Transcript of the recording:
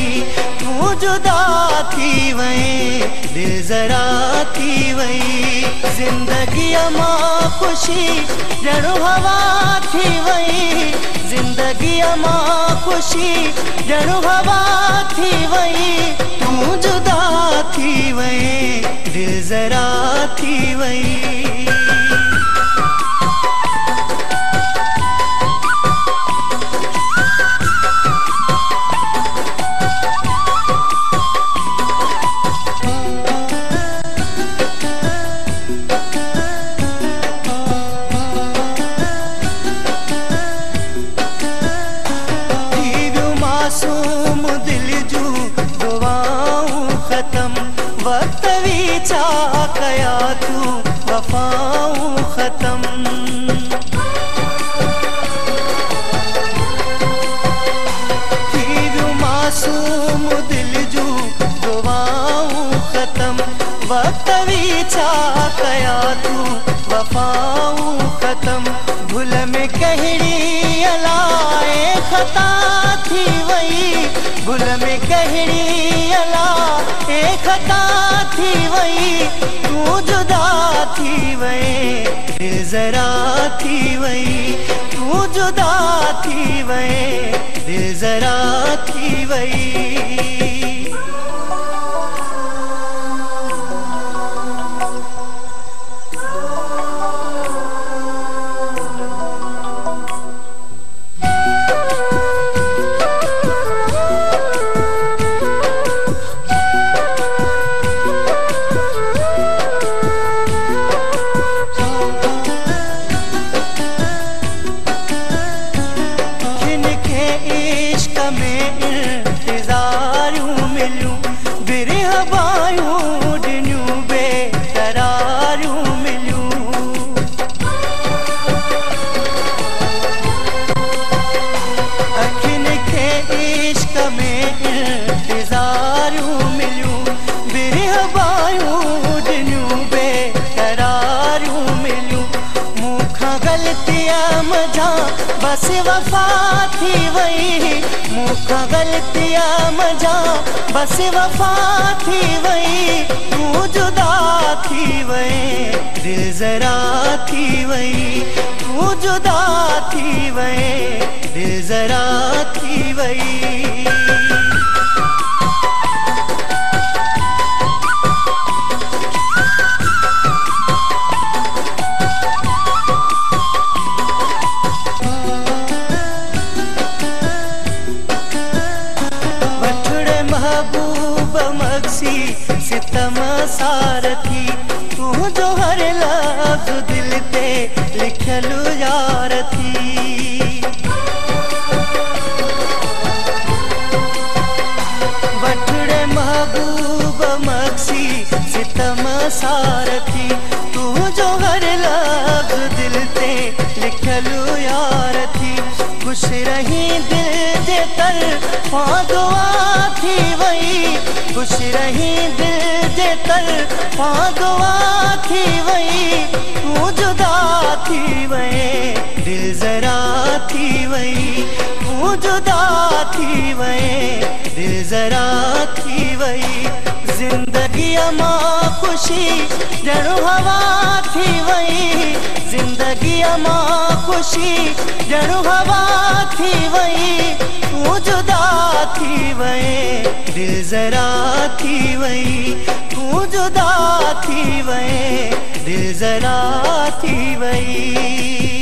वही, तू जुदा थी वही, दिल जरा थी वही। जिंदगी अमा खुशी जड़ो हवा थी वही, जिंदगी अमा खुशी जड़ो हवा थी वही, तू जुदा थी वही, दिल जरा थी वही। मासूम दिल जू दुआऊं खत्म, वक्त वीचा कया तू वफाऊं खत्म। मासूम दिल जू दुआऊं खत्म, वक्त वीचा कया तू वफाऊं खत्म। भूल में गहरी अलाए खता थी वही, भूल में गहरी अलाए खता थी वही, तू जुदा थी वही, दिल जरा थी वही, तू जुदा थी वही, दिल जरा थी वही। में इंतजारूं मिलूं बिरहबायूं डिन्यूं बेकरारूं मिलूं। अखिन के इश्क में इंतजारूं मिलूं बिरहबायूं डिन्यूं बेकरारूं मिलूं। मुखा गलतियां मजा बस वफा थी वही, मुखा गलतियां मजा बस वफा थी वही, तू जुदा थी वही, दिल जरा थी वही, तू जुदा थी वही, दिल जरा थी वही। महबूब मक्सी सितम सारथी, तू जो हर लफ्ज़ दिल ते लिखलु यार थी। वठड़े महबूब मक्सी सितम सारथी, तू जो हर लफ्ज़ दिल ते लिखलु यार थी। खुश रही दिल जे तरफ़ा दुआ थी वही, खुश रही दिल जे तरफ़ा दुआ थी वही, तू जुदा थी वही, दिल जरा थी वही, तू जुदा थी वही, दिल जरा थी वही। जिंदगी अमा खुशी जड़ो हवा थी वही, जिंदगी अमा खुशी जड़ो हवा थी वही, तू जुदा थी वही, दिल जरा थी वही, तू जुदा थी वही, दिल जरा थी वही।